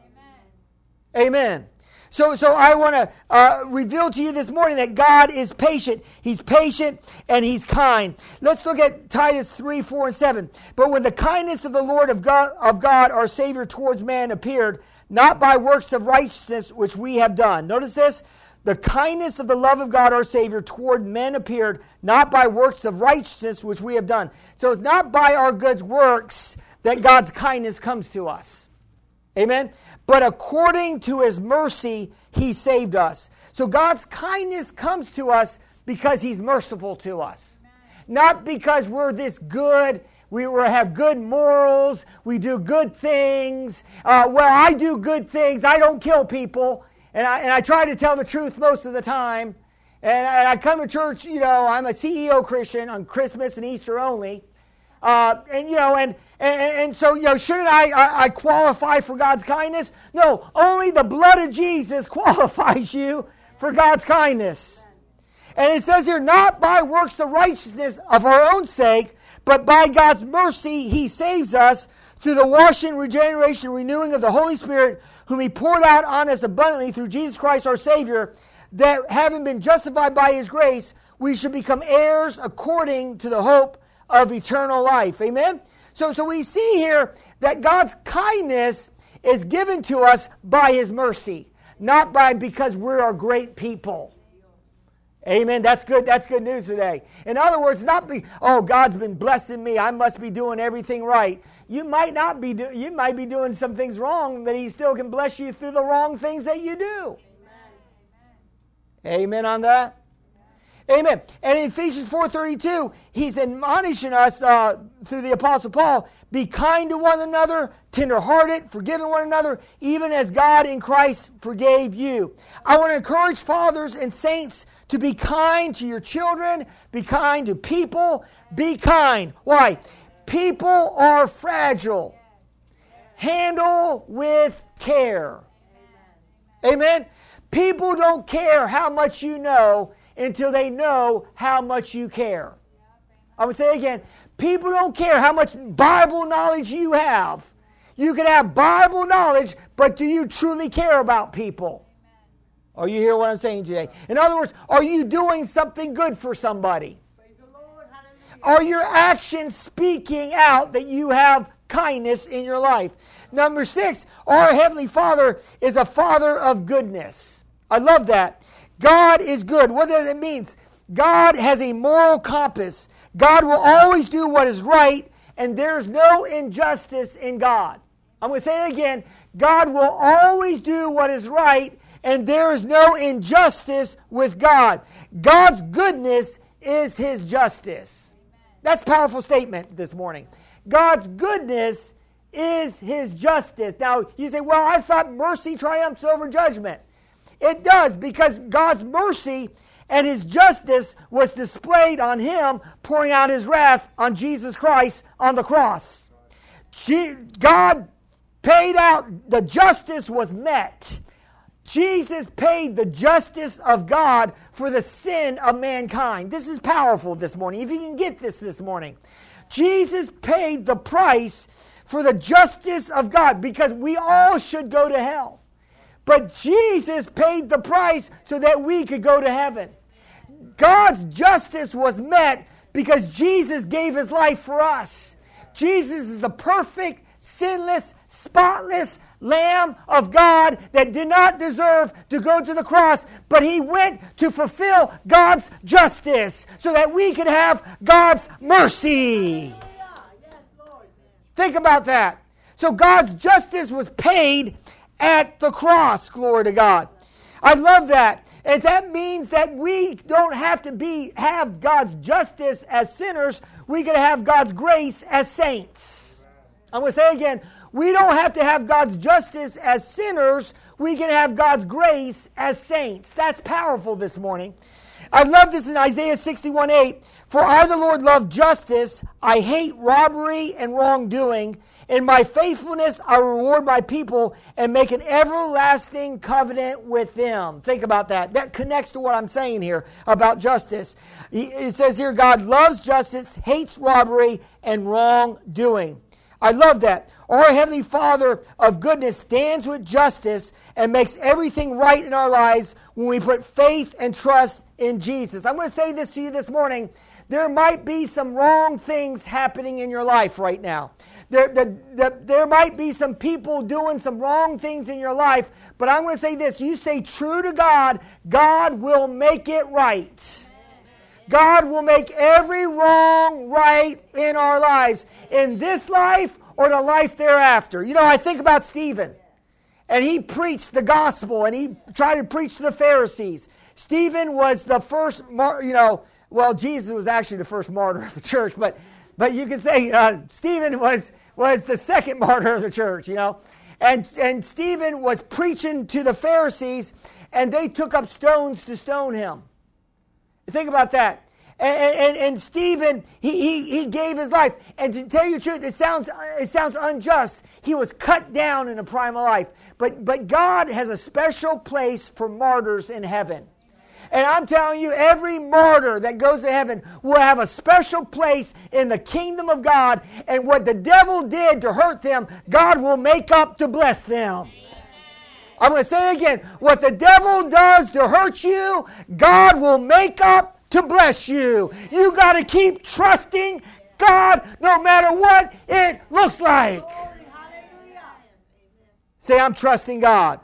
Amen. Amen. So I want to reveal to you this morning that God is patient. He's patient and He's kind. Let's look at Titus 3, 4, and 7. But when the kindness of the Lord of God, our Savior towards man appeared, not by works of righteousness which we have done. Notice this. The kindness of the love of God our Savior toward men appeared, not by works of righteousness which we have done. So it's not by our good works that God's kindness comes to us. Amen? But according to His mercy, He saved us. So God's kindness comes to us because He's merciful to us. Not because we're this good, we have good morals, we do good things. I do good things, I don't kill people, and I try to tell the truth most of the time. And I come to church, I'm a CEO Christian on Christmas and Easter only. So shouldn't I qualify for God's kindness? No, only the blood of Jesus qualifies you for God's kindness. And it says here, not by works of righteousness of our own sake, but by God's mercy he saves us through the washing, regeneration, renewing of the Holy Spirit, whom he poured out on us abundantly through Jesus Christ our Savior, that having been justified by his grace, we should become heirs according to the hope of eternal life. Amen? So we see here that God's kindness is given to us by his mercy, not because we're a great people. Amen. That's good. That's good news today. In other words, God's been blessing me, I must be doing everything right. You might be doing some things wrong, but he still can bless you through the wrong things that you do. Amen on that? Amen. And in Ephesians 4:32, he's admonishing us through the Apostle Paul, be kind to one another, tenderhearted, forgiving one another, even as God in Christ forgave you. I want to encourage fathers and saints to be kind to your children, be kind to people, be kind. Why? People are fragile. Handle with care. Amen. People don't care how much you know until they know how much you care. I'm going to say it again. People don't care how much Bible knowledge you have. You can have Bible knowledge, but do you truly care about people? Are you hearing what I'm saying today? In other words, are you doing something good for somebody? Are your actions speaking out that you have kindness in your life? Number 6, our Heavenly Father is a Father of goodness. I love that. God is good. What does it mean? God has a moral compass. God will always do what is right, and there's no injustice in God. I'm going to say it again. God will always do what is right, and there is no injustice with God. God's goodness is his justice. That's a powerful statement this morning. God's goodness is his justice. Now, you say, well, I thought mercy triumphs over judgment. It does, because God's mercy and his justice was displayed on him, pouring out his wrath on Jesus Christ on the cross. God paid out, the justice was met. Jesus paid the justice of God for the sin of mankind. This is powerful this morning, if you can get this morning. Jesus paid the price for the justice of God, because we all should go to hell. But Jesus paid the price so that we could go to heaven. God's justice was met because Jesus gave his life for us. Jesus is the perfect, sinless, spotless Lamb of God that did not deserve to go to the cross, but he went to fulfill God's justice so that we could have God's mercy. Think about that. So God's justice was paid at the cross, glory to God. I love that. And that means that we don't have to have God's justice as sinners. We can have God's grace as saints. I'm going to say it again. We don't have to have God's justice as sinners. We can have God's grace as saints. That's powerful this morning. I love this in Isaiah 61:8. For I, the Lord, love justice. I hate robbery and wrongdoing. In my faithfulness, I reward my people and make an everlasting covenant with them. Think about that. That connects to what I'm saying here about justice. It says here, God loves justice, hates robbery, and wrongdoing. I love that. Our Heavenly Father of goodness stands with justice and makes everything right in our lives when we put faith and trust in Jesus. I'm going to say this to you this morning. There might be some wrong things happening in your life right now. There might be some people doing some wrong things in your life, but I'm going to say this. You stay true to God, God will make it right. God will make every wrong right in our lives, in this life or the life thereafter. You know, I think about Stephen, and he preached the gospel, and he tried to preach to the Pharisees. Stephen was the first, Jesus was actually the first martyr of the church, but you can say Stephen was the second martyr of the church, you know. And Stephen was preaching to the Pharisees, and they took up stones to stone him. Think about that. And Stephen, he gave his life. And to tell you the truth, it sounds unjust. He was cut down in the prime of life. But God has a special place for martyrs in heaven. And I'm telling you, every martyr that goes to heaven will have a special place in the kingdom of God. And what the devil did to hurt them, God will make up to bless them. I'm going to say it again. What the devil does to hurt you, God will make up to bless you. You got to keep trusting God no matter what it looks like. Say, I'm trusting God.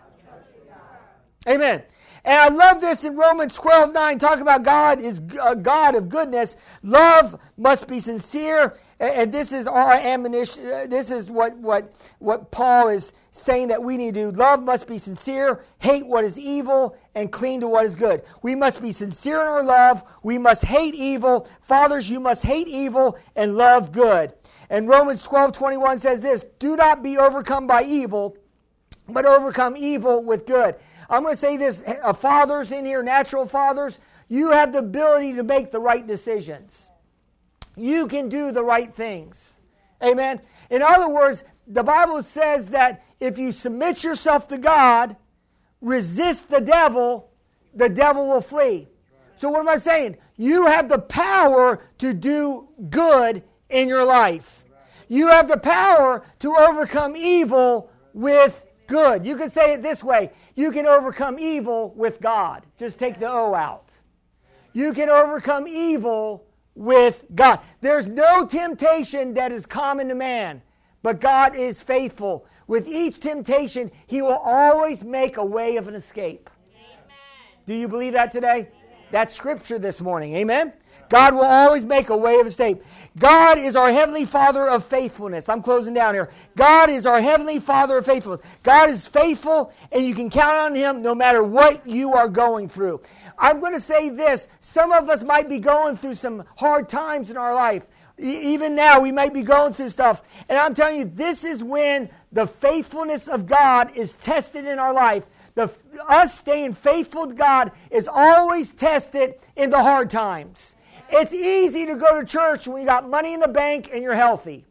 Amen. And I love this in Romans 12:9, talk about God is a God of goodness. Love must be sincere. And this is our admonition. This is what Paul is saying that we need to do. Love must be sincere, hate what is evil, and cling to what is good. We must be sincere in our love. We must hate evil. Fathers, you must hate evil and love good. And Romans 12:21 says this, do not be overcome by evil, but overcome evil with good. I'm going to say this, fathers in here, natural fathers, you have the ability to make the right decisions. You can do the right things. Amen. In other words, the Bible says that if you submit yourself to God, resist the devil will flee. So what am I saying? You have the power to do good in your life. You have the power to overcome evil with good. You can say it this way. You can overcome evil with God. Just take the O out. You can overcome evil with God. There's no temptation that is common to man, but God is faithful. With each temptation, He will always make a way of an escape. Amen. Do you believe that today? Amen. That's scripture this morning. Amen? God will always make a way of escape. God is our Heavenly Father of faithfulness. I'm closing down here. God is our Heavenly Father of faithfulness. God is faithful, and you can count on Him no matter what you are going through. I'm going to say this. Some of us might be going through some hard times in our life. Even now, we might be going through stuff. And I'm telling you, this is when the faithfulness of God is tested in our life. Us staying faithful to God is always tested in the hard times. It's easy to go to church when you got money in the bank and you're healthy.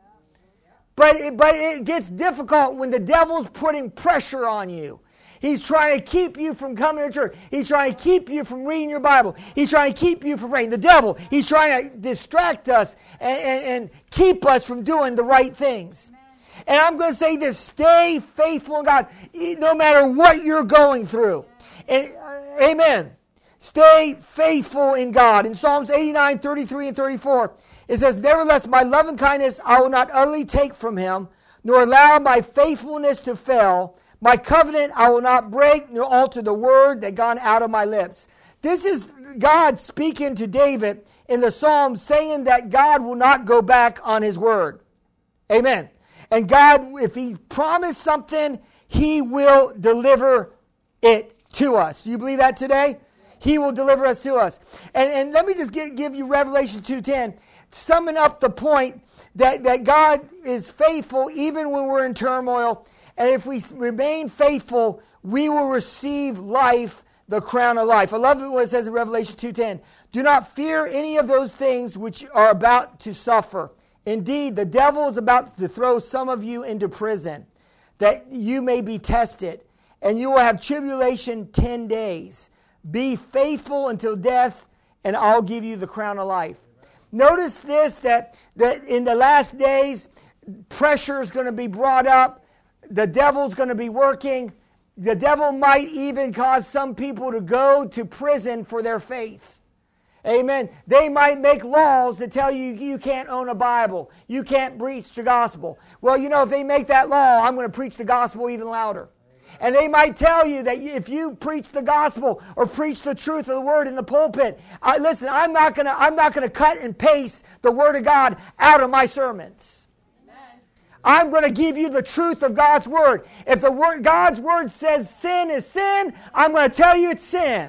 But it gets difficult when the devil's putting pressure on you. He's trying to keep you from coming to church. He's trying to keep you from reading your Bible. He's trying to keep you from praying. The devil, he's trying to distract us and keep us from doing the right things. And I'm going to say this, stay faithful in God no matter what you're going through. And, amen. Stay faithful in God. In Psalms 89, 33 and 34, it says, nevertheless, my loving kindness I will not utterly take from him, nor allow my faithfulness to fail. My covenant I will not break, nor alter the word that gone out of my lips. This is God speaking to David in the Psalms, saying that God will not go back on His word. Amen. And God, if He promised something, He will deliver it to us. You believe that today? He will deliver us to us. And let me just give you Revelation 2:10, summing up the point that God is faithful even when we're in turmoil. And if we remain faithful, we will receive life, the crown of life. I love what it says in Revelation 2:10. Do not fear any of those things which are about to suffer. Indeed, the devil is about to throw some of you into prison, that you may be tested, and you will have tribulation 10 days. Be faithful until death, and I'll give you the crown of life. Notice this, that in the last days, pressure is going to be brought up. The devil's going to be working. The devil might even cause some people to go to prison for their faith. Amen. They might make laws that tell you you can't own a Bible. You can't preach the gospel. Well, you know, if they make that law, I'm going to preach the gospel even louder. And they might tell you that if you preach the gospel or preach the truth of the word in the pulpit, listen, I'm not going to cut and paste the word of God out of my sermons. Amen. I'm going to give you the truth of God's word. If God's word says sin is sin, I'm going to tell you it's sin.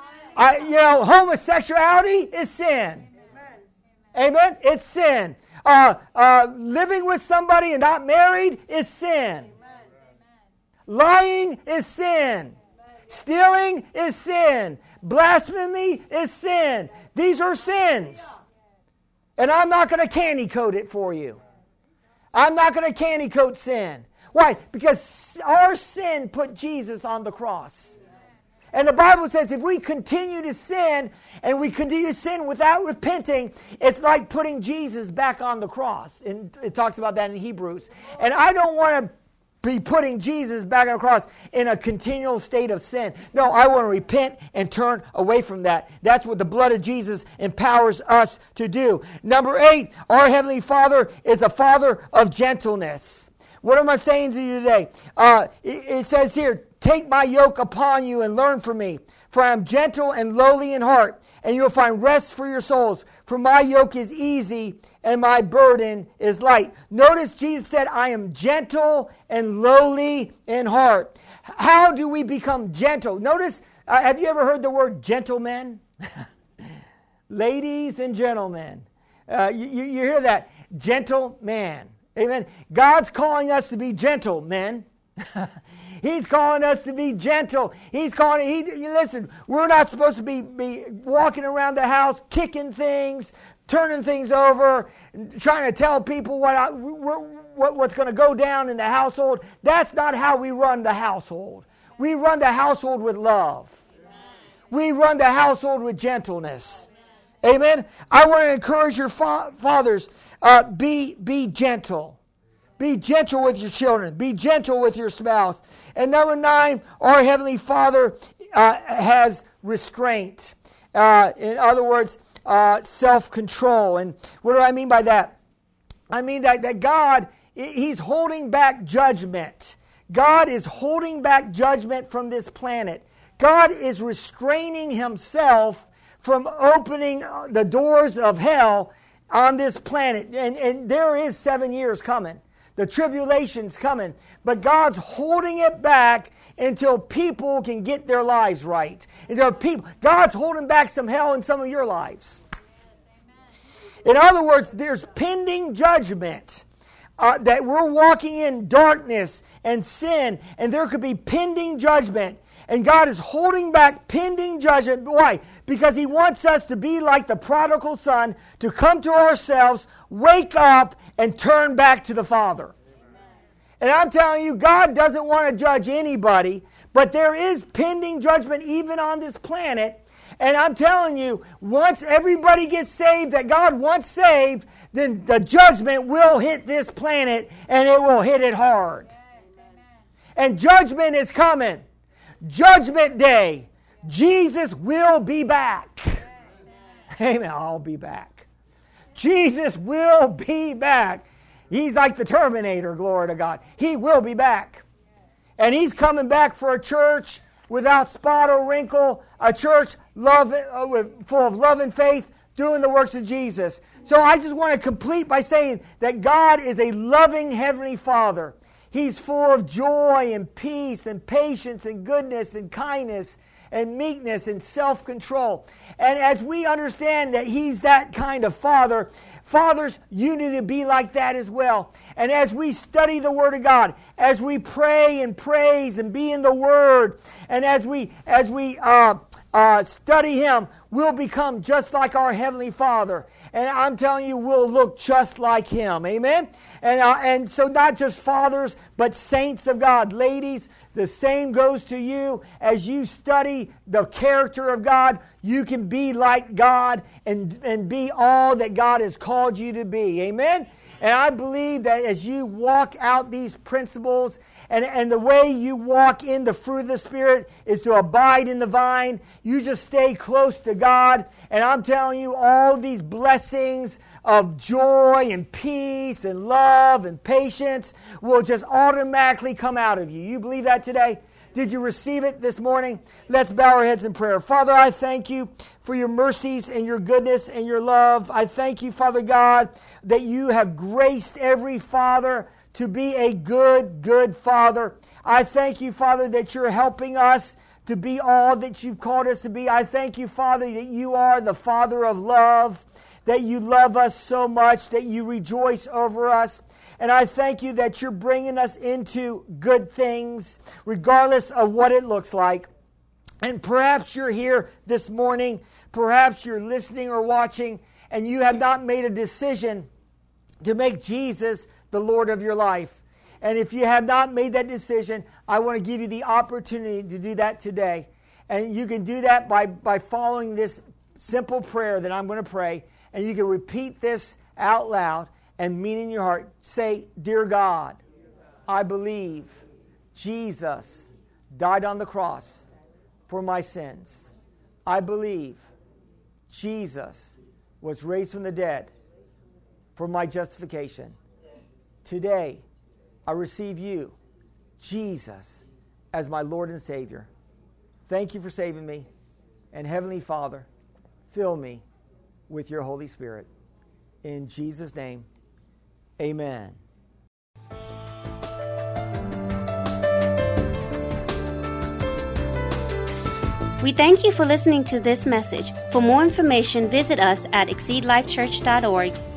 Homosexuality is sin. Amen. It's sin. Living with somebody and not married is sin. Lying is sin. Stealing is sin. Blasphemy is sin. These are sins. And I'm not going to candy coat it for you. I'm not going to candy coat sin. Why? Because our sin put Jesus on the cross. And the Bible says if we continue to sin and we continue to sin without repenting, it's like putting Jesus back on the cross. And it talks about that in Hebrews. And I don't want to be putting Jesus back on the cross in a continual state of sin. No, I want to repent and turn away from that. That's what the blood of Jesus empowers us to do. Number 8, our Heavenly Father is a Father of gentleness. What am I saying to you today? It says here, take my yoke upon you and learn from me, for I am gentle and lowly in heart, and you will find rest for your souls. For my yoke is easy and my burden is light. Notice Jesus said, I am gentle and lowly in heart. How do we become gentle? Notice, have you ever heard the word gentleman? Ladies and gentlemen. You hear that? Gentleman. Amen. God's calling us to be gentle, men. He's calling us to be gentle. Listen, we're not supposed to be walking around the house, kicking things, turning things over, trying to tell people what's going to go down in the household. That's not how we run the household. We run the household with love. We run the household with gentleness. Amen. I want to encourage your fathers, be gentle. Be gentle with your children. Be gentle with your spouse. And number 9, our Heavenly Father has restraint. In other words, self-control. And what do I mean by that? I mean that God, He's holding back judgment. God is holding back judgment from this planet. God is restraining Himself from opening the doors of hell on this planet. And there is 7 years coming. The tribulation's coming. But God's holding it back until people can get their lives right. God's holding back some hell in some of your lives. In other words, there's pending judgment. That we're walking in darkness and sin, and there could be pending judgment. And God is holding back pending judgment. Why? Because He wants us to be like the prodigal son, to come to ourselves, wake up, and turn back to the Father. And I'm telling you, God doesn't want to judge anybody, but there is pending judgment even on this planet. And I'm telling you, once everybody gets saved that God wants saved, then the judgment will hit this planet, and it will hit it hard. And judgment is coming. Judgment Day. Jesus will be back. Amen. I'll be back. Jesus will be back. He's like the Terminator, glory to God. He will be back. And He's coming back for a church without spot or wrinkle, a church full of love and faith, doing the works of Jesus. So I just want to complete by saying that God is a loving Heavenly Father. He's full of joy and peace and patience and goodness and kindness and meekness and self-control. And as we understand that He's that kind of Father, fathers, you need to be like that as well. And as we study the Word of God, as we pray and praise and be in the Word, and as we study Him, we'll become just like our Heavenly Father. And I'm telling you, we'll look just like Him. Amen? And so not just fathers, but saints of God. Ladies, the same goes to you. As you study the character of God, you can be like God and be all that God has called you to be. Amen? And I believe that as you walk out these principles, and the way you walk in the fruit of the Spirit is to abide in the vine, you just stay close to God. And I'm telling you, all these blessings of joy and peace and love and patience will just automatically come out of you. You believe that today? Did you receive it this morning? Let's bow our heads in prayer. Father, I thank You for Your mercies and Your goodness and Your love. I thank You, Father God, that You have graced every father to be a good Father. I thank You, Father, that You're helping us to be all that You've called us to be. I thank You, Father, that You are the Father of love, that You love us so much, that You rejoice over us. And I thank You that You're bringing us into good things, regardless of what it looks like. And perhaps you're here this morning, perhaps you're listening or watching, and you have not made a decision to make Jesus the Lord of your life. And if you have not made that decision, I want to give you the opportunity to do that today. And you can do that by following this simple prayer that I'm going to pray. And you can repeat this out loud and mean in your heart. Say, Dear God, I believe Jesus died on the cross for my sins. I believe Jesus was raised from the dead for my justification. Today, I receive you, Jesus, as my Lord and Savior. Thank you for saving me. And Heavenly Father, fill me with your Holy Spirit. In Jesus' name, amen. We thank you for listening to this message. For more information, visit us at exceedlifechurch.org.